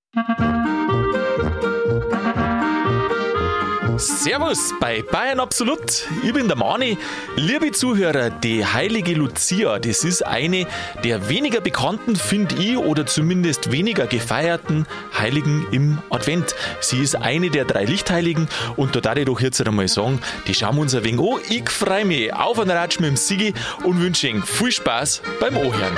Servus bei Bayern Absolut. Ich bin der Mani. Liebe Zuhörer, die heilige Lucia, das ist eine der weniger bekannten, finde ich, oder zumindest weniger gefeierten Heiligen im Advent. Sie ist eine der 3 Lichtheiligen und da darf ich doch jetzt einmal sagen, die schauen wir uns ein wenig an. Ich freue mich auf einen Ratsch mit dem Sigi und wünsche Ihnen viel Spaß beim Anhören.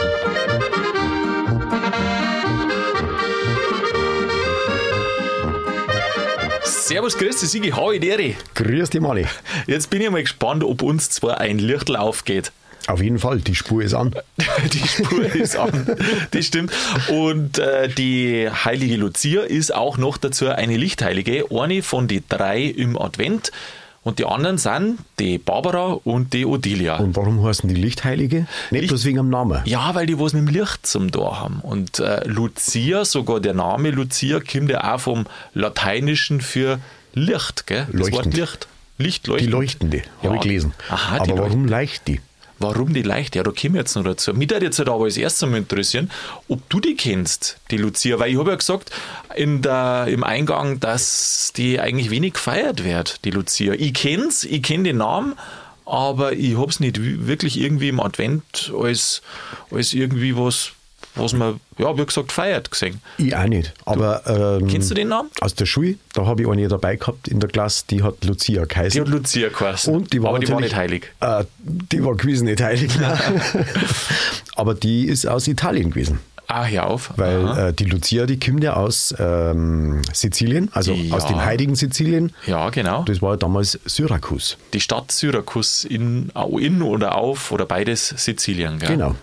Servus, grüß dich, Sigi, hau ich dir. Grüß dich, Mani. Jetzt bin ich mal gespannt, ob uns zwar ein Lichtl aufgeht. Auf jeden Fall, die Spur ist an. Die Spur ist an, das stimmt. Und die heilige Lucia ist auch noch dazu eine Lichtheilige, eine von den 3 im Advent. Und die anderen sind die Barbara und die Odilia. Und warum heißen die Lichtheilige? Nicht bloß wegen dem Namen. Ja, weil die was mit dem Licht zum Tor haben. Und Lucia, sogar der Name Lucia, kommt ja auch vom Lateinischen für Licht, gell? Das Leuchtend. Wort Licht. Licht leuchtend. Die Leuchtende, habe ich gelesen. Aha, aber warum leicht die? Warum die leicht? Ja, da kommen wir jetzt noch dazu. Mich würde jetzt halt aber als erstes mal interessieren, ob du die kennst, die Lucia. Weil ich habe ja gesagt im Eingang, dass die eigentlich wenig gefeiert wird, die Lucia. Ich kenne den Namen, aber ich habe es nicht wirklich irgendwie im Advent als irgendwie was man, ja, wie gesagt, feiert gesehen. Ich auch nicht. Aber Kennst du den Namen? aus der Schule, da habe ich eine dabei gehabt in der Klasse, die hat Lucia geheißen. Die hat Lucia geheißen. Und die war aber die war natürlich- nicht heilig. Die war gewiss nicht heilig. Nein. Aber die ist aus Italien gewesen. Ah, hör auf. Weil die Lucia, die kommt ja aus Sizilien, also Ja. aus dem heiligen Sizilien. Ja, genau. Das war damals Syrakus. Die Stadt Syrakus in oder auf oder beides Sizilien, gell? Genau.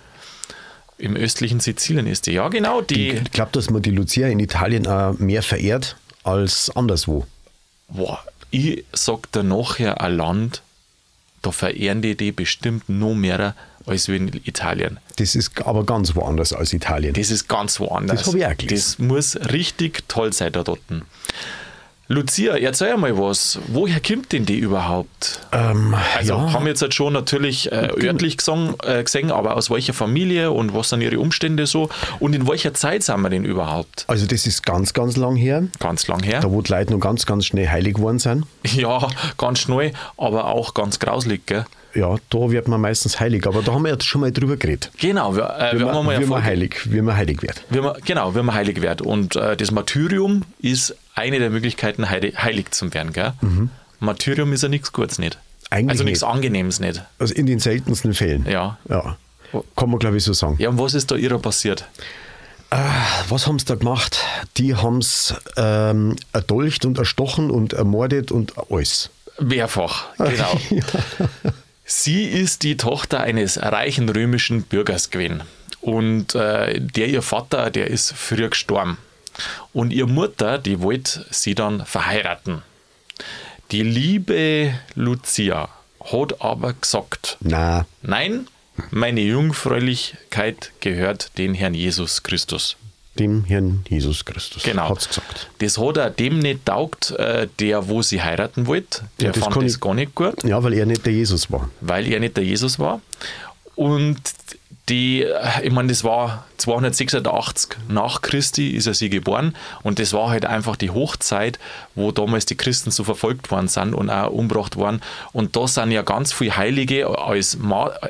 Im östlichen Sizilien ist die. Ja, genau. Ich glaube, dass man die Lucia in Italien auch mehr verehrt als anderswo. Boah, ich sag da nachher ein Land, da verehren die bestimmt noch mehr als wir in Italien. Das ist aber ganz woanders als Italien. Das ist ganz woanders. Das hab ich auch gelesen. Das muss richtig toll sein da dort. Lucia, erzähl mal was. Woher kommt denn die überhaupt? Also ja. haben wir jetzt halt schon natürlich örtlich gesehen, aber aus welcher Familie und was sind ihre Umstände so? Und in welcher Zeit sind wir denn überhaupt? Also das ist ganz, ganz lang her. Ganz lang her. Da wo die Leute noch ganz, ganz schnell heilig geworden sind. Ja, ganz schnell, aber auch ganz grauslig, gell? Ja, da wird man meistens heilig. Aber da haben wir jetzt schon mal drüber geredet. Genau, wir haben mal eine wie man Folge- heilig wird. wie man heilig wird. Und das Martyrium ist eine der Möglichkeiten, heilig zu werden. Gell? Martyrium ist ja nichts Gutes nicht. Eigentlich Also nichts nicht. Angenehmes nicht. Also in den seltensten Fällen. Ja. Ja. Kann man, glaube ich, so sagen. Ja, und was ist da ihrer passiert? Was haben sie da gemacht? Die haben es erdolcht und erstochen und ermordet und alles. Mehrfach, genau. Sie ist die Tochter eines reichen römischen Bürgers gewesen. Und ihr Vater, der ist früh gestorben. Und ihre Mutter, die wollte sie dann verheiraten. Die liebe Lucia hat aber gesagt, Na, nein, meine Jungfräulichkeit gehört den Herrn Jesus Christus. dem Herrn Jesus Christus. Genau. Hat's gesagt. Das hat er dem nicht taugt, der, wo sie heiraten wollte. Der Ja, das fand kann das ich- gar nicht gut, Ja, weil er nicht der Jesus war. weil er nicht der Jesus war. Und ich meine, das war 286 nach Christi ist er sie geboren und das war halt einfach die Hochzeit, wo damals die Christen so verfolgt worden sind und auch umgebracht worden. Und da sind ja ganz viele Heilige als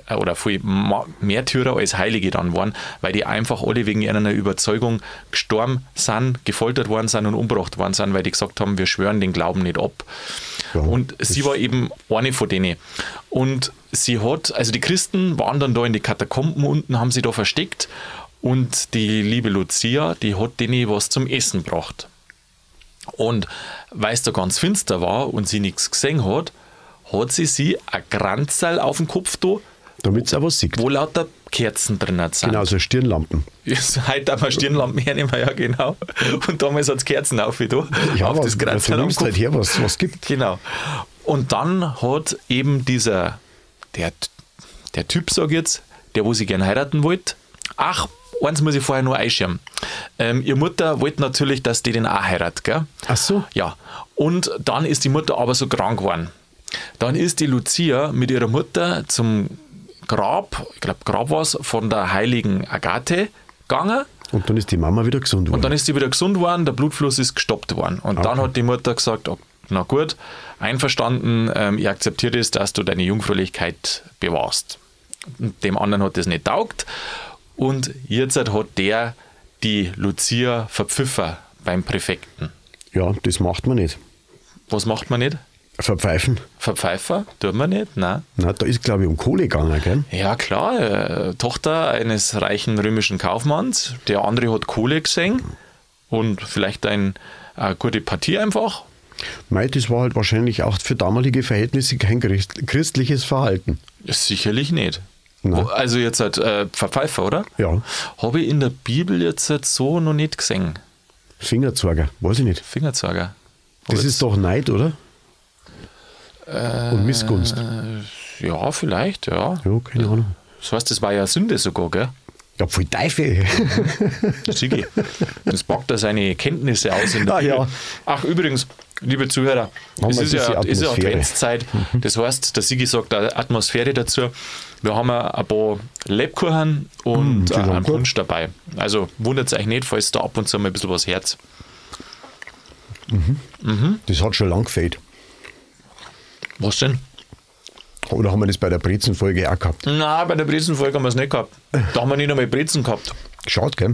Märtyrer als Heilige dann waren, weil die einfach alle wegen ihrer Überzeugung gestorben sind, gefoltert worden sind und umgebracht worden sind, weil die gesagt haben, wir schwören den Glauben nicht ab. Ja, Und sie war eben eine von denen. Und sie hat, also die Christen waren dann da in die Katakomben unten, haben sie da versteckt und die liebe Lucia, die hat denen was zum Essen gebracht. Und weil es da ganz finster war und sie nichts gesehen hat, hat sie ein Kranzerl auf den Kopf da, Damit es auch was sieht. wo lauter Kerzen drin sind. Genau, so Stirnlampen. Heute haben wir Stirnlampen hernehmen, ja genau. Und damals hat es Kerzen auf, wie da, Ja, auf aber das du Kranzerl am nimmst Kopf. halt her, was gibt. Genau. Und dann hat eben der Typ, sag ich jetzt, der, wo sie gern heiraten wollte, eins muss ich vorher nur einschirmen. Ihre Mutter wollte natürlich, dass die den auch heiratet, gell? Ach so. Ja. Und dann ist die Mutter aber so krank geworden. Dann ist die Lucia mit ihrer Mutter zum Grab, ich glaube Grab war es, von der heiligen Agathe gegangen. Und dann ist die Mama wieder gesund worden. Und dann ist sie wieder gesund worden, der Blutfluss ist gestoppt worden. Und dann hat die Mutter gesagt, oh, na gut, einverstanden, ich akzeptiere das, dass du deine Jungfräulichkeit bewahrst. Und dem anderen hat das nicht taugt. Und jetzt hat der die Lucia verpfiffen beim Präfekten. Ja, das macht man nicht. Was macht man nicht? Verpfeifen. Verpfeifen? Tut man nicht? Nein. Na, da ist, glaube ich, um Kohle gegangen, gell? Ja, klar. Tochter eines reichen römischen Kaufmanns. Der andere hat Kohle gesehen und vielleicht eine gute Partie einfach. Mei, das war halt wahrscheinlich auch für damalige Verhältnisse kein christliches Verhalten. Sicherlich nicht. Nein. Also jetzt halt Verpfeifer, oder? Ja. Habe ich in der Bibel jetzt halt so noch nicht gesehen. Fingerzeuger, weiß ich nicht. Fingerzeuger. Das ist doch Neid, oder? Und Missgunst. Ja, vielleicht, ja. Ja, keine Ahnung. Das heißt, das war ja Sünde sogar, gell? Ja, voll Teufel. Sigi, das packt er seine Kenntnisse aus in der Bibel. Ja. Ach, übrigens, liebe Zuhörer, Haben es wir ist ja Atmosphäre. Adventszeit. Das heißt, der Sigi sagt eine Atmosphäre dazu. Wir haben ein paar Lebkuchen und die sind einen gut. Punsch dabei. Also wundert euch nicht, falls da ab und zu mal ein bisschen was Herz. Das hat schon lang gefehlt. Was denn? Oder haben wir das bei der Brezenfolge auch gehabt? Nein, bei der Brezenfolge haben wir es nicht gehabt. Da haben wir nicht einmal Brezen gehabt. Geschaut, gell?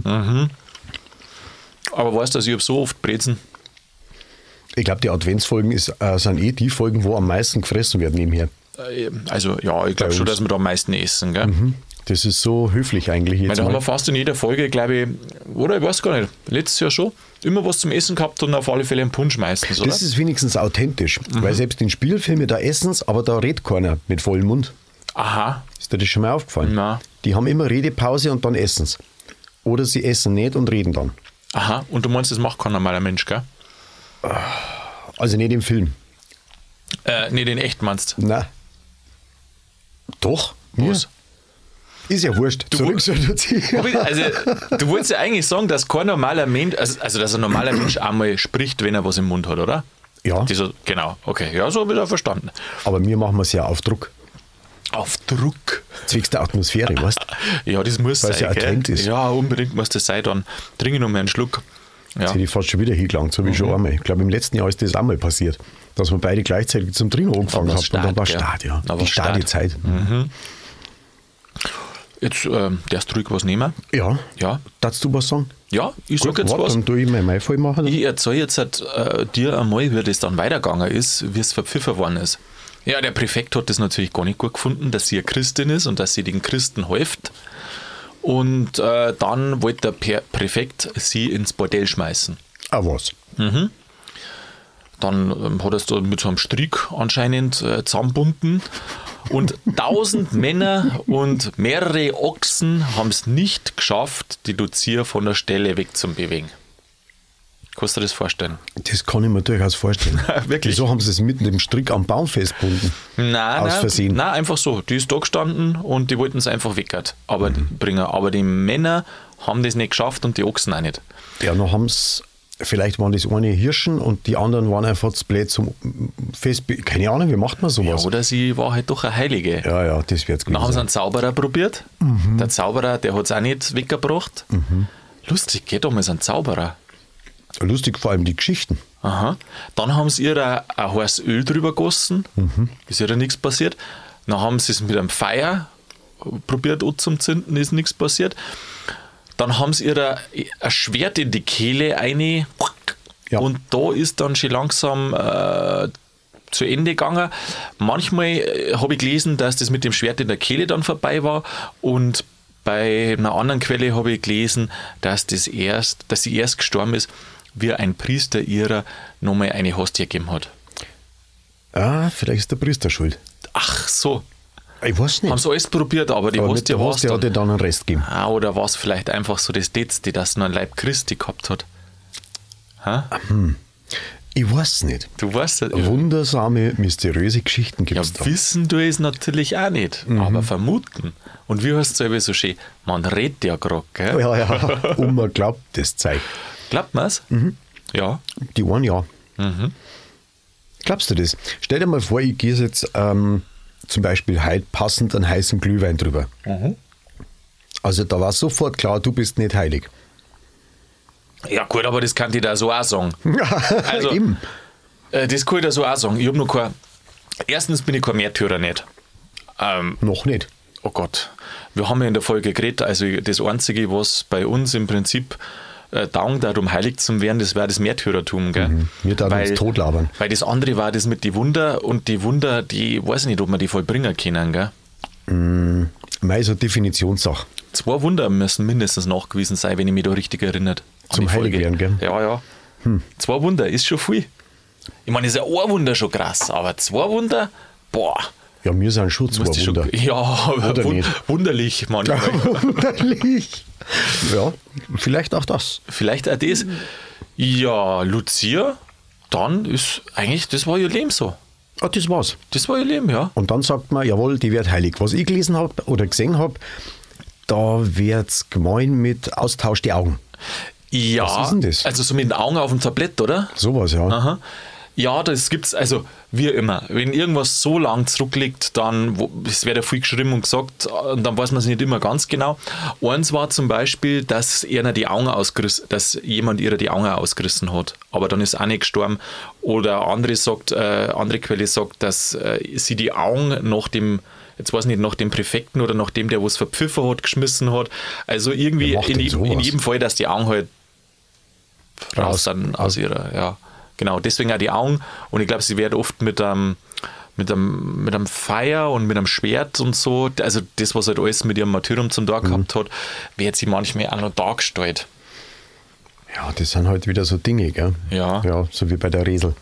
Aber weißt du, ich habe so oft Brezen. Ich glaube, die Adventsfolgen sind die Folgen, wo am meisten gefressen werden nebenher. Also ja, ich glaube schon, uns. dass wir da am meisten essen. Gell? Das ist so höflich eigentlich Weil jetzt da haben mal. wir fast in jeder Folge, glaube ich, oder ich weiß gar nicht, letztes Jahr schon, immer was zum Essen gehabt und auf alle Fälle einen Punsch meistens, oder? Das ist wenigstens authentisch, weil selbst in Spielfilmen, da essen sie, aber da redet keiner mit vollem Mund. Aha, Ist dir das schon mal aufgefallen? Nein. Die haben immer Redepause und dann essen sie. Oder sie essen nicht und reden dann. aha. Und du meinst, das macht kein normaler Mensch, gell? Also nicht im Film. Nicht in echt meinst. Nein. Doch. Was? Ja. Ist ja wurscht. Zurück zur Lucia. Also, du wolltest ja eigentlich sagen, dass kein normaler Mensch, also dass ein normaler Mensch einmal spricht, wenn er was im Mund hat, oder? Ja, Genau, okay, ja, so habe ich das verstanden. aber wir machen es ja auf Druck. Auf Druck. Zwecks der Atmosphäre, weißt du? Ja, das muss Weil sein, es ja Advent gell? ist. Ja, unbedingt muss das sein, dann trinke ich noch mal einen Schluck. Ja. Jetzt hätte ich fast schon wieder hingelangt, so wie schon einmal. Ich glaube, im letzten Jahr ist das auch mal passiert, dass wir beide gleichzeitig zum Trinken angefangen war's haben. Und dann war Start, Start, gell? ja. Da Die war's Start. Start-Zeit. Jetzt darfst du ruhig was nehmen. Ja. Ja. Darfst du was sagen? Ja, ich Gut, sage jetzt warte, was. dann tue ich mein voll machen. Ich erzähle jetzt dir einmal, wie das dann weitergegangen ist, wie es verpfiffen worden ist. Ja, der Präfekt hat das natürlich gar nicht gut gefunden, dass sie eine Christin ist und dass sie den Christen hilft. Und dann wollte der Präfekt sie ins Bordell schmeißen. Ah, was? Dann hat er es da mit so einem Strick anscheinend zusammengebunden. Und 1000 Männer und mehrere Ochsen haben es nicht geschafft, die Lucia von der Stelle wegzubewegen. Kannst du dir das vorstellen? Das kann ich mir durchaus vorstellen. Wirklich? Wieso haben sie es mitten im Strick am Baum festgebunden? Aus Versehen. Nein, einfach so. Die ist da gestanden und die wollten es einfach weckert bringen. Aber die Männer haben das nicht geschafft und die Ochsen auch nicht. Ja, noch haben es, vielleicht waren das eine Hirschen und die anderen waren einfach zu blöd zum keine Ahnung, wie macht man Ja, sowas? oder sie war halt doch eine Heilige. Ja, das wird es Dann haben sie gewesen einen Zauberer probiert. Der Zauberer, der hat es auch nicht weggebracht. Lustig, geht damals ein Zauberer. sein. Lustig vor allem die Geschichten. Aha. Dann haben sie ihr ein heißes Öl drüber gegossen. Ist ihr nichts passiert. Dann haben sie es mit einem Feuer probiert anzuzünden, ist nichts passiert. Dann haben sie ihr ein Schwert in die Kehle rein. Ja. Und da ist dann schon langsam zu Ende gegangen. Manchmal habe ich gelesen, dass das mit dem Schwert in der Kehle dann vorbei war. Und bei einer anderen Quelle habe ich gelesen, dass sie erst gestorben ist, wie ein Priester ihrer nochmal eine Hostie gegeben hat. Ah, vielleicht ist der Priester schuld. Ach so, Ich weiß nicht. haben sie alles probiert, aber die Aber mit Hostie der war es Hostie hat dann. er dann einen Rest gegeben. Ah, oder war es vielleicht einfach so das Letzte, dass noch ein Leib Christi gehabt hat? Ich weiß nicht. Du weißt ja, Wundersame, mysteriöse Geschichten gibt es da. wissen du es natürlich auch nicht, aber vermuten. Und wie heißt es selber so schön? Man redet ja gerade, gell? Ja. Und man glaubt das Zeug. Glaubt man es? Ja. Die einen ja. Glaubst du das? Stell dir mal vor, ich gehe jetzt zum Beispiel heute passend einen heißen Glühwein drüber. Also da war sofort klar, du bist nicht heilig. Ja gut, aber das kann ich da so auch sagen. Also, Eben. Das kann ich da so auch sagen. Ich habe noch kein... Erstens bin ich kein Märtyrer nicht. Noch nicht. Oh Gott. Wir haben ja in der Folge geredet, also das Einzige, was bei uns im Prinzip taugt, um heilig zu werden, das wäre das Märtyrertum. Gell? Wir da uns totlabern. Weil das andere war das mit den Wunder und die Wunder, die weiß ich nicht, ob wir die vollbringen können. Gell? Mei, so Definitionssache. 2 Wunder müssen mindestens nachgewiesen sein, wenn ich mich da richtig erinnert. an Zum die Folge. Heiligwerden, gell? Ja, ja. 2 Wunder ist schon viel. Ich meine, ist ja ein Wunder schon krass, aber 2 Wunder, boah. Ja, wir sind schon 2 musst du Wunder. ja, aber Oder nicht? wunderlich manchmal. Wunderlich. Ja, vielleicht auch das. Vielleicht auch das. Ja, Lucia, dann ist eigentlich, das war ihr Leben so. Ah, das war's. Das war ihr Leben, ja. Und dann sagt man, jawohl, die wird heilig. Was ich gelesen habe oder gesehen habe, da wird's gemein mit Austausch die Augen. Ja, Was ist denn das? also so mit den Augen auf dem Tablett, oder? Sowas, ja. Aha. Ja, das gibt's, also wie immer, wenn irgendwas so lang zurückliegt, dann, es wird ja viel geschrieben und gesagt, und dann weiß man es nicht immer ganz genau. Eins war zum Beispiel, dass dass jemand ihrer die Augen ausgerissen hat, aber dann ist auch nicht gestorben. Oder andere Quelle sagt, dass sie die Augen nach dem, jetzt weiß ich nicht, nach dem Präfekten oder nach dem, der was verpfiffen hat, geschmissen hat. Also irgendwie Wer macht denn in sowas? jedem Fall, dass die Augen halt raus dann aus ihrer, ja. Genau, deswegen auch die Augen. Und ich glaube, sie wird oft mit einem Feuer und mit einem Schwert und so, also das, was halt alles mit ihrem Martyrium zum Tag gehabt hat, wird sie manchmal auch noch dargestellt. Ja, das sind halt wieder so Dinge, gell? Ja. Ja, so wie bei der Resel.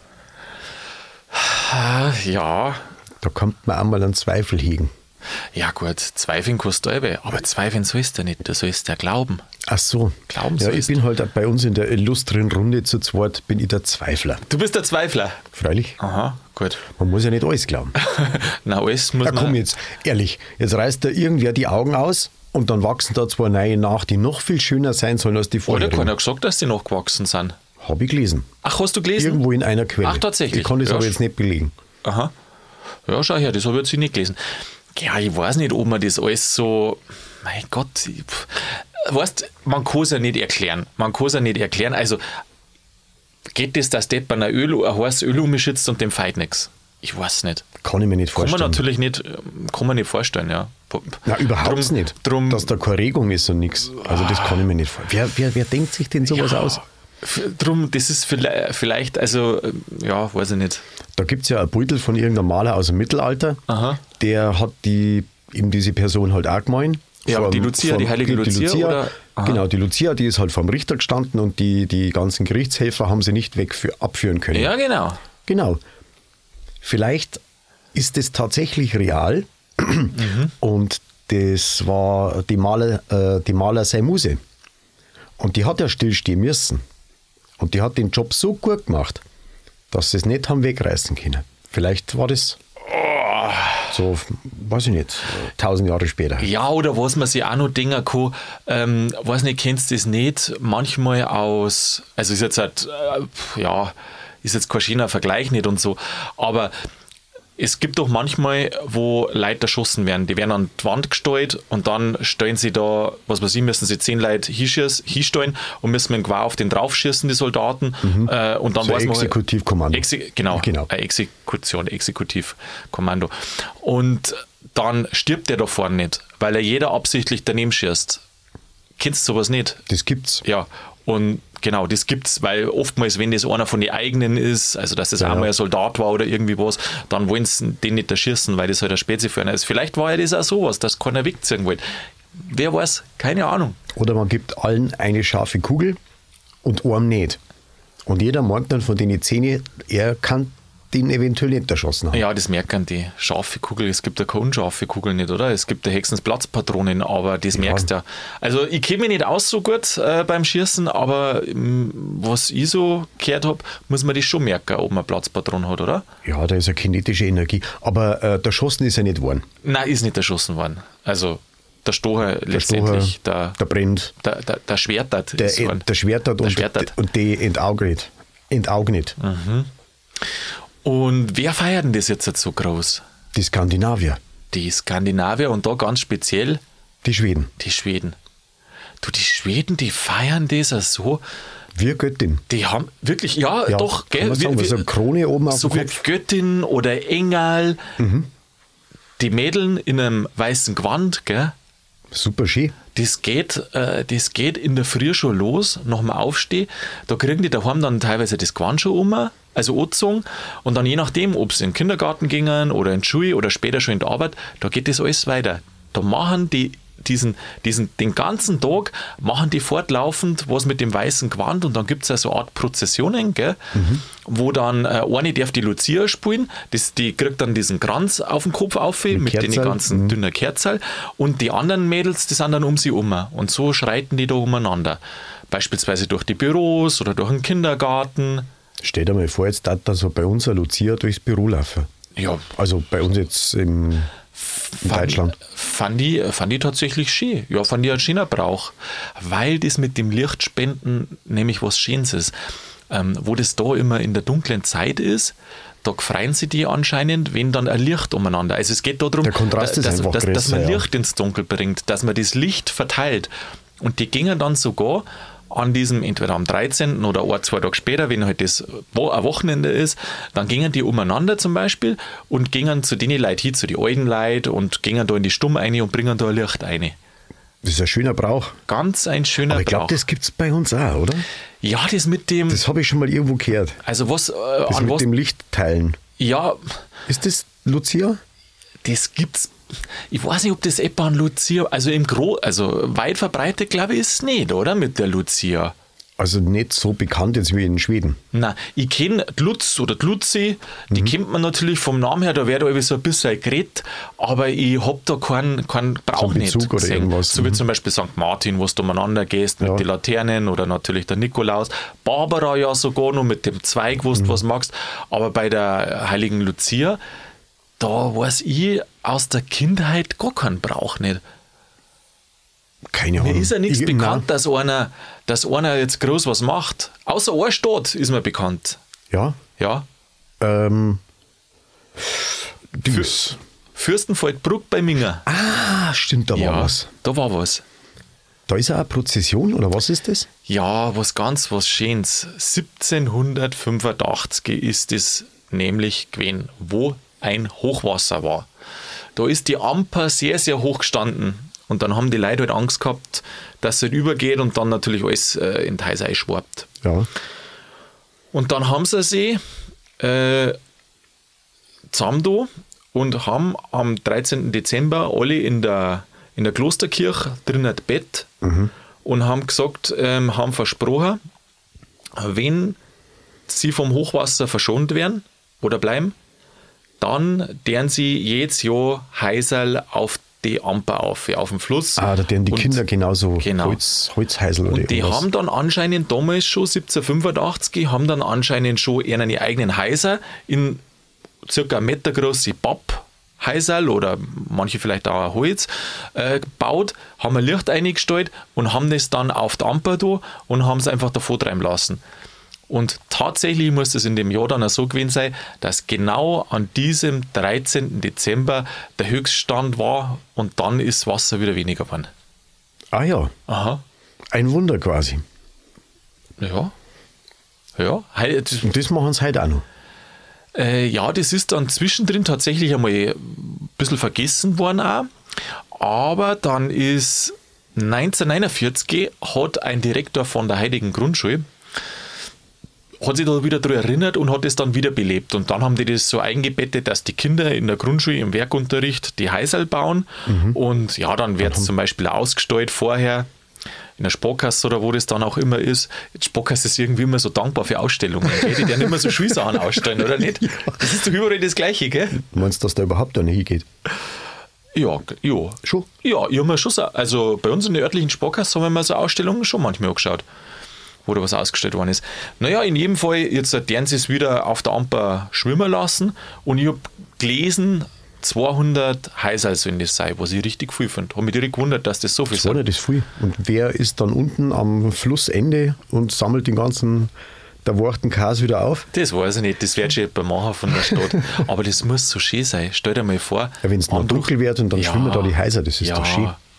Ja, Da kommt man einmal einen Zweifel hegen. ja gut, zweifeln kannst du alle, aber zweifeln sollst du nicht, du sollst ja glauben. Ach so. Glauben ja, sollst ich bin halt bei uns in der illustren Runde zu zweit, bin ich der Zweifler. Du bist der Zweifler. Freilich. Aha, gut. Man muss ja nicht alles glauben. Na, alles muss Ja, komm man... jetzt, ehrlich, jetzt reißt da irgendwer die Augen aus und dann wachsen da 2 neue nach, die noch viel schöner sein sollen als die Oder vorherigen. keiner gesagt, dass die nachgewachsen sind. Habe ich gelesen. Ach, hast du gelesen? Irgendwo in einer Quelle. Ach, tatsächlich? Ich kann das Ja, aber jetzt nicht belegen. Aha. Ja, schau her, das habe ich jetzt nicht gelesen. Ja, ich weiß nicht, ob man das alles so. Mein Gott, weißt, man kann es ja nicht erklären. Also, geht das, dass der bei ein heißes Öl umschützt und dem feit nichts? Ich weiß nicht. Kann ich mir nicht Kann vorstellen. man natürlich nicht, kann man nicht vorstellen, ja. Na, überhaupt nicht. Drum, Dass da keine Regung ist und nichts. Also das kann ich mir nicht vorstellen. Wer denkt sich denn sowas aus? Drum, das ist vielleicht, also, ja, weiß ich nicht. Da gibt es ja ein Beutel von irgendeinem Maler aus dem Mittelalter, Aha. der hat eben diese Person halt auch gemeint. Ja, die Lucia, die heilige Lucia, oder? Aha. Genau, die Lucia, die ist halt vom Richter gestanden und die ganzen Gerichtshelfer haben sie nicht abführen können. Ja, genau. Genau. Vielleicht ist es tatsächlich real und das war die Maler seine Muse. Und die hat ja stillstehen müssen. Und die hat den Job so gut gemacht, dass sie es nicht haben wegreißen können. Vielleicht war das so, weiß ich nicht, 1000 Jahre später. Ja, oder was man sich auch noch denken kann, weiß nicht, kennst du das nicht? Manchmal aus, also ist jetzt halt, ist jetzt kein schöner Vergleich nicht und so, aber es gibt doch manchmal, wo Leute erschossen werden. Die werden an die Wand gestellt und dann stellen sie da, was weiß ich, müssen sie 10 Leute hinstellen und müssen mit dem Gewehr auf den draufschießen, die Soldaten. Und dann So weiß man Exekutivkommando. Genau. Ein Exekutivkommando. Und dann stirbt der da vorne nicht, weil er jeder absichtlich daneben schießt. Kennst du sowas nicht? Das gibt's. Ja, und genau, das gibt's, weil oftmals, wenn das einer von den eigenen ist, also dass das einmal ein Soldat war oder irgendwie was, dann wollen sie den nicht erschießen, weil das halt ein Speziführer ist. Vielleicht war ja das auch sowas, dass keiner wegziehen wollte. Wer weiß, keine Ahnung. Oder man gibt allen eine scharfe Kugel und einem nicht. Und jeder merkt dann von den 10, er kann den eventuell nicht erschossen haben. Ja, das merken die. Scharfe Kugel, es gibt ja keine unscharfe Kugel nicht, oder? Es gibt ja höchstens Platzpatronen, aber das merkst du ja. Also ich kenne mich nicht aus so gut beim Schießen, aber was ich so gehört habe, muss man das schon merken, ob man Platzpatronen hat, oder? Ja, da ist eine kinetische Energie. Aber der Schossen ist ja nicht worden. Nein, ist nicht erschossen worden. Also der Stocher letztendlich, der brennt. der schwertert. Der schwertert und die entaugnet. Und wer feiert denn das jetzt so groß? Die Skandinavier. Die Skandinavier und da ganz speziell Die Schweden. die Schweden. Du, die Schweden, die feiern das so, Wie eine Göttin. Die haben wirklich, ja, doch, kann man sagen, so eine Krone oben auf so dem wie Kopf. Göttin oder Engel. Die Mädeln in einem weißen Gewand, gell? Super schön. Das geht in der Früh schon los, nach dem Aufstehen. Da kriegen die daheim dann teilweise das Gewand schon um, also angezogen. Und dann je nachdem, ob sie in den Kindergarten gingen oder in die Schule oder später schon in die Arbeit, da geht das alles weiter. Da machen die den ganzen Tag machen die fortlaufend was mit dem weißen Gewand und dann gibt es ja so eine Art Prozessionen, gell, wo dann eine darf die Lucia spielen, die kriegt dann diesen Kranz auf den Kopf auf mit den ganzen dünnen Kerzen und die anderen Mädels, die sind dann um sie um und so schreiten die da umeinander. Beispielsweise durch die Büros oder durch den Kindergarten. Stell dir mal vor, jetzt darf da so bei uns eine Lucia durchs Büro laufen. Ja. Also bei uns jetzt in Deutschland. Fand ich tatsächlich schön. Ja, fand ich ein schöner Brauch. Weil das mit dem Lichtspenden nämlich was Schönes ist. Wo das da immer in der dunklen Zeit ist, da freuen sie die anscheinend, wenn dann ein Licht umeinander. Also es geht darum, der Kontrast ist einfach größer, dass man Licht ins Dunkel bringt, dass man das Licht verteilt. Und die gingen dann sogar an diesem, entweder am 13. oder 2 Tage später, wenn halt das ein Wochenende ist, dann gingen die umeinander zum Beispiel und gingen zu den Leuten hin, zu den alten Leuten und gingen da in die Stumm rein und bringen da ein Licht rein. Das ist ein schöner Brauch. Ganz ein schöner Brauch. Aber ich glaube, das gibt es bei uns auch, oder? Ja, das mit dem... Das habe ich schon mal irgendwo gehört. Also was... das mit dem Lichtteilen. Ja... Ist das Lucia? Das gibt's... Ich weiß nicht, ob das etwa an Lucia, also weit verbreitet, glaube ich, ist es nicht, oder? Mit der Lucia. Also nicht so bekannt jetzt wie in Schweden. Nein, ich kenne die Lutz oder die Luzi, die kennt man natürlich vom Namen her, da wird irgendwie so ein bisschen geredet, aber ich habe da keinen Brauch nicht Bezug oder irgendwas. So wie zum Beispiel St. Martin, wo du umeinander gehst mit den Laternen oder natürlich der Nikolaus. Barbara ja sogar noch mit dem Zweig, wo du was magst, aber bei der heiligen Lucia, da weiß ich aus der Kindheit gar keinen Brauch nicht. Keine Ahnung. Mir ist ja nichts bekannt, dass einer jetzt groß was macht. Außer eine Stadt ist mir bekannt. Ja? Ja. Fürstenfeldbruck bei Minga. Ah, stimmt, da war was. Da war was. Da ist auch eine Prozession, oder was ist das? Ja, was Schönes. 1785 ist es nämlich gewesen, wo ein Hochwasser war. Da ist die Amper sehr, sehr hoch gestanden. Und dann haben die Leute halt Angst gehabt, dass es halt übergeht und dann natürlich alles in die Häuser einschwappt. Ja. Und dann haben sie sich zusammen da und haben am 13. Dezember alle in der Klosterkirche drinnen Bett und haben gesagt, haben versprochen, wenn sie vom Hochwasser verschont werden oder bleiben, dann deren sie jedes Jahr Häuserl auf die Amper auf dem Fluss. Ah, da deren die Kinder genauso Holzhäusel oder und die irgendwas. haben dann anscheinend damals schon, 1785, haben dann anscheinend schon ihre eigenen Häuser in circa 1 Meter große Papphäuserl oder manche vielleicht auch Holz gebaut, haben ein Licht eingestellt und haben das dann auf die Amper da und haben es einfach davor treiben lassen. Und tatsächlich muss es in dem Jahr dann auch so gewesen sein, dass genau an diesem 13. Dezember der Höchststand war und dann ist Wasser wieder weniger geworden. Ah ja. Aha. Ein Wunder quasi. Ja. Ja. Und das machen sie heute auch noch. Ja, das ist dann zwischendrin tatsächlich einmal ein bisschen vergessen worden auch. Aber dann ist 1949 hat ein Direktor von der Heiligen Grundschule hat sich da wieder daran erinnert und hat es dann wieder belebt. Und dann haben die das so eingebettet, dass die Kinder in der Grundschule im Werkunterricht die Häuser bauen. Und ja, dann wird es zum Beispiel ausgestellt vorher in der Sparkasse oder wo das dann auch immer ist. Die Sparkasse ist irgendwie immer so dankbar für Ausstellungen. Gell? Die werden immer so Schulsachen ausstellen, oder nicht? Ja. Das ist doch überall das Gleiche, gell? Meinst du, dass da überhaupt eine hingeht? Ja. Schon? Ja, ich habe mir schon so, also bei uns in der örtlichen Sparkasse haben wir mal so Ausstellungen schon manchmal angeschaut, wo da was ausgestellt worden ist. Naja, in jedem Fall, jetzt werden sie es wieder auf der Amper schwimmen lassen und ich habe gelesen, 200 Häuser sollen das sein, was ich richtig viel finde. Habe mich direkt gewundert, dass das so viel 200 ist viel. Und wer ist dann unten am Flussende und sammelt den ganzen verwachten Käse wieder auf? Das weiß ich nicht, das wird schon jemand machen von der Stadt. Aber das muss so schön sein. Stell dir mal vor. Ja, wenn es noch dunkel wird und dann schwimmen da die Häuser, das ist doch schön.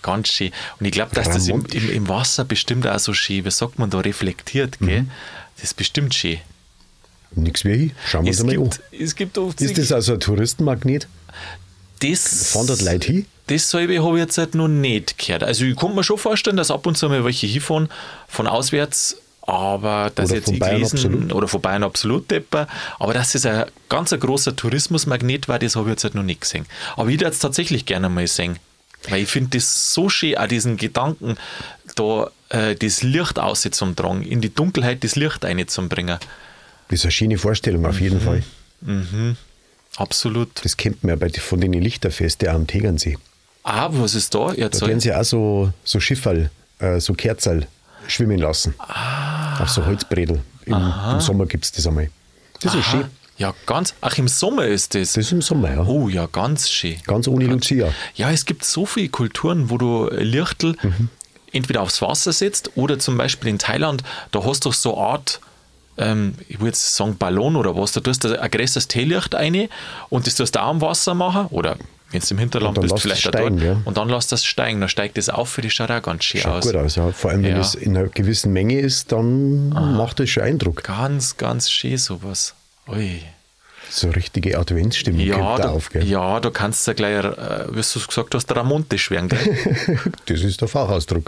Ganz schön. Und ich glaube, dass das im Wasser bestimmt auch so schön, wie sagt man da, reflektiert, gell? Das ist bestimmt schön. Nichts wie hin. Schauen wir uns mal an. Es gibt oft Ist das also ein Touristenmagnet? Fahren dort Leute hin? Dasselbe habe ich jetzt halt noch nicht gehört. Also ich kann mir schon vorstellen, dass ab und zu mal welche hinfahren, von auswärts, aber dass Oder jetzt von ich Bayern gelesen, Absolut. oder von Bayern Absolut Depper, aber dass das ein ganz großer Tourismusmagnet war, das habe ich jetzt halt noch nicht gesehen. Aber ich würde es tatsächlich gerne mal sehen, weil ich finde das so schön, auch diesen Gedanken, da das Licht auszumtragen, in die Dunkelheit das Licht reinzubringen. Das ist eine schöne Vorstellung, auf jeden Fall. Absolut. Das kennt man ja von den Lichterfesten am Tegernsee. Ah, was ist da? Da werden sie auch so Schifferl, so Kerzerl schwimmen lassen. Auf so Holzbredel. Im Sommer gibt es das einmal. Das ist schön. Ja, im Sommer ist das. Das ist im Sommer, ja. Oh ja, ganz schön. Ganz ohne Lucia. Ja, es gibt so viele Kulturen, wo du Lichtel entweder aufs Wasser setzt oder zum Beispiel in Thailand, da hast du so eine Art, ich würde jetzt sagen Ballon oder was, da tust du ein größeres Teelicht rein und das tust du auch am Wasser machen oder wenn du im Hinterland bist, vielleicht auch dort. Ja. Und dann lässt das steigen, dann steigt das auf, das schaut auch ganz schön schaut aus. Gut aus, ja. Vor allem, wenn es in einer gewissen Menge ist, dann macht das schon Eindruck. Ganz, ganz schön sowas. Ui. So eine richtige Adventsstimmung kommt da auf, gell? Ja, da kannst du ja gleich, wie du gesagt hast, der Ramonte schweren, gell? Das ist der Fachausdruck.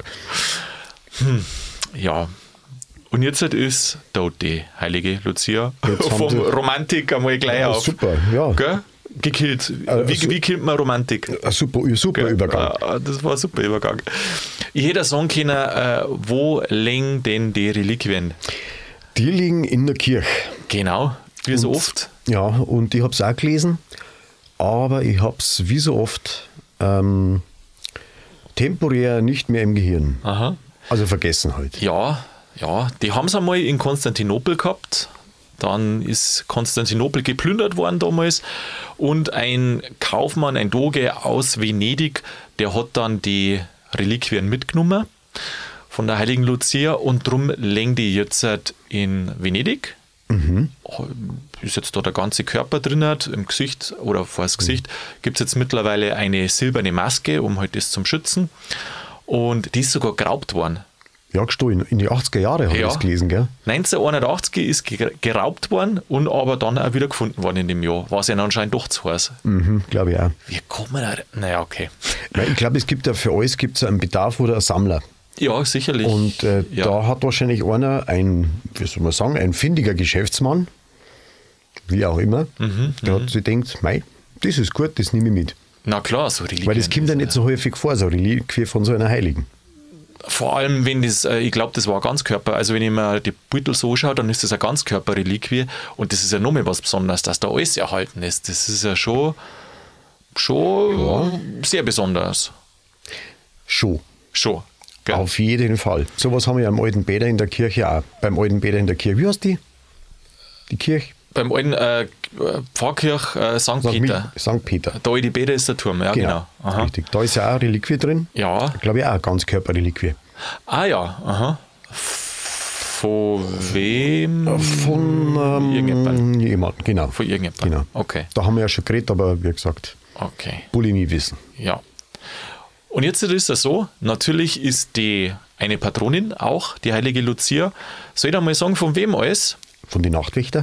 Ja. Und jetzt ist da die heilige Lucia Jetzt vom Romantik einmal gleich auf. Super, ja. Gell? Gekillt. Wie killt man Romantik? Ein super Übergang. Das war ein super Übergang. Ich hätte sagen können, wo liegen denn die Reliquien? Die liegen in der Kirche. Genau, wie so oft. Ja, und ich habe es auch gelesen, aber ich habe es wie so oft temporär nicht mehr im Gehirn. Aha. Also vergessen halt. Ja, die haben es einmal in Konstantinopel gehabt. Dann ist Konstantinopel geplündert worden damals und ein Kaufmann, ein Doge aus Venedig, der hat dann die Reliquien mitgenommen von der heiligen Lucia und drum liegen die jetzt in Venedig. Ist jetzt da der ganze Körper drin, im Gesicht oder vor das Gesicht gibt es jetzt mittlerweile eine silberne Maske, um halt das zum Schützen, und die ist sogar geraubt worden. Ja, gestohlen. In die 80er Jahre habe ich das gelesen, gell? 1981 ist geraubt worden und aber dann auch wieder gefunden worden in dem Jahr, was ja anscheinend doch zu heiß. Glaube ich auch. Wie kommt man da? Naja, okay. Ich glaube, es gibt ja für alles einen Bedarf oder einen Sammler. Ja, sicherlich. Und da hat wahrscheinlich einer, ein findiger Geschäftsmann, wie auch immer, der hat sich gedacht, mei, das ist gut, das nehme ich mit. Na klar, so Reliquien. Weil das kommt ja nicht so häufig vor, so Reliquie von so einer Heiligen. Vor allem, wenn das, ich glaube, das war ein Ganzkörper. Also, wenn ich mir die Beutel so schaue, dann ist das eine Ganzkörperreliquie. Und das ist ja nochmal was Besonderes, dass da alles erhalten ist. Das ist ja schon sehr besonders. Schon. Gell? Auf jeden Fall. Sowas haben wir ja am alten Bäder in der Kirche auch. Beim alten Bäder in der Kirche. Wie heißt die? Die Kirche? Beim alten Pfarrkirche St. Peter. St. Peter. Da in die Bäder ist der Turm, ja, genau. Aha. Richtig. Da ist ja auch eine Reliquie drin. Ja. Glaube ich auch eine Ganzkörperreliquie. Ah ja, aha. Von wem? Von jemandem, genau. Von irgendjemandem. Genau. Okay. Da haben wir ja schon geredet, aber wie gesagt, okay. Bulimie-Wissen. Ja. Und jetzt ist es so, natürlich ist die eine Patronin auch, die heilige Lucia. Soll ich da mal sagen, von wem alles? Von den Nachtwächter?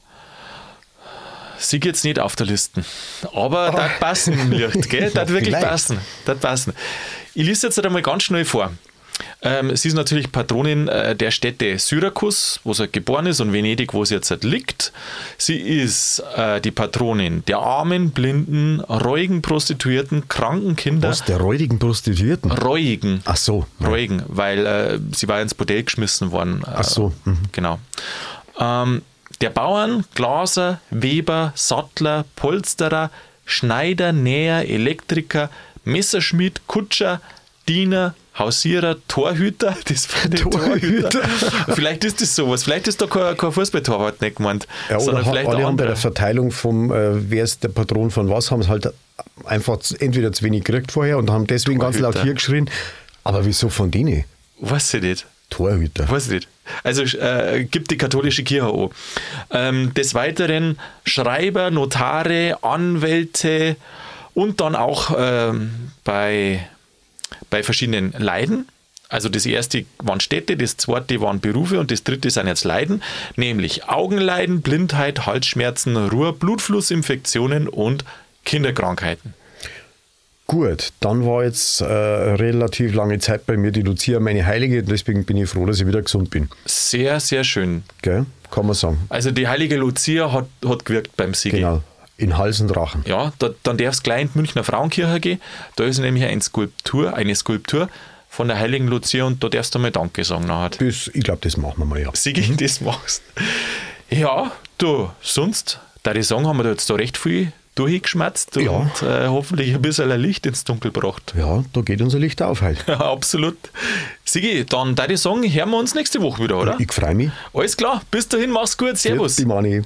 Sie geht jetzt nicht auf der Liste. Aber das passen im Licht, gell? Das wirklich passen. Das passen. Ich lese jetzt einmal ganz schnell vor. Sie ist natürlich Patronin der Städte Syrakus, wo sie geboren ist, und Venedig, wo sie jetzt liegt. Sie ist die Patronin der armen, blinden, reuigen Prostituierten, kranken Kinder. Was, der räudigen Prostituierten? Reuigen. Ach so. Reuigen, weil sie war ins Bordell geschmissen worden. Ach so. Genau. Der Bauern, Glaser, Weber, Sattler, Polsterer, Schneider, Näher, Elektriker, Messerschmied, Kutscher, Diener, Hausierer, Torhüter, das war der Torhüter. Vielleicht ist das sowas, vielleicht ist da kein Fußballtorwart nicht gemeint. Ja, sondern oder vielleicht alle haben bei andere. der Verteilung vom, wer ist der Patron von was, haben es halt einfach entweder zu wenig gekriegt vorher und haben deswegen ganz laut hier geschrien. Aber wieso von denen? Weiß ich nicht. Torhüter. Weiß ich nicht. Also gibt die katholische Kirche an. Des Weiteren Schreiber, Notare, Anwälte und dann auch bei bei verschiedenen Leiden. Also das erste waren Städte, das zweite waren Berufe und das dritte sind jetzt Leiden, nämlich Augenleiden, Blindheit, Halsschmerzen, Ruhr, Blutflussinfektionen und Kinderkrankheiten. Gut, dann war jetzt relativ lange Zeit bei mir die Lucia meine Heilige und deswegen bin ich froh, dass ich wieder gesund bin. Sehr, sehr schön. Gell? Kann man sagen. Also die heilige Lucia hat gewirkt beim Sigi. Genau, in Hals und Rachen. Ja, dann darf es gleich in die Münchner Frauenkirche gehen. Da ist nämlich eine Skulptur von der heiligen Lucia und da darfst du mal Danke sagen nachher. Ich glaube, das machen wir mal, ja. Sigi, das machst. Ja, du, sonst, da ich sagen, haben wir da jetzt da recht viel durchgeschmatzt und hoffentlich ein bisschen ein Licht ins Dunkel gebracht. Ja, da geht unser Licht auf heute. Ja, absolut. Sigi, dann da ich sagen, hören wir uns nächste Woche wieder, oder? Ich freue mich. Alles klar, bis dahin, mach's gut, servus. Die Mani.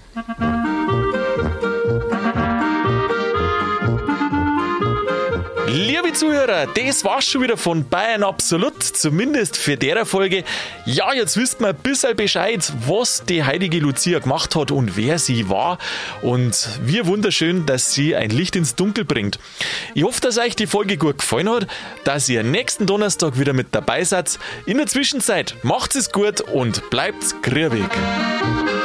Liebe Zuhörer, das war's schon wieder von Bayern Absolut, zumindest für der Folge. Ja, jetzt wisst ihr ein bisschen Bescheid, was die heilige Lucia gemacht hat und wer sie war. Und wie wunderschön, dass sie ein Licht ins Dunkel bringt. Ich hoffe, dass euch die Folge gut gefallen hat, dass ihr nächsten Donnerstag wieder mit dabei seid. In der Zwischenzeit macht's es gut und bleibt grübig.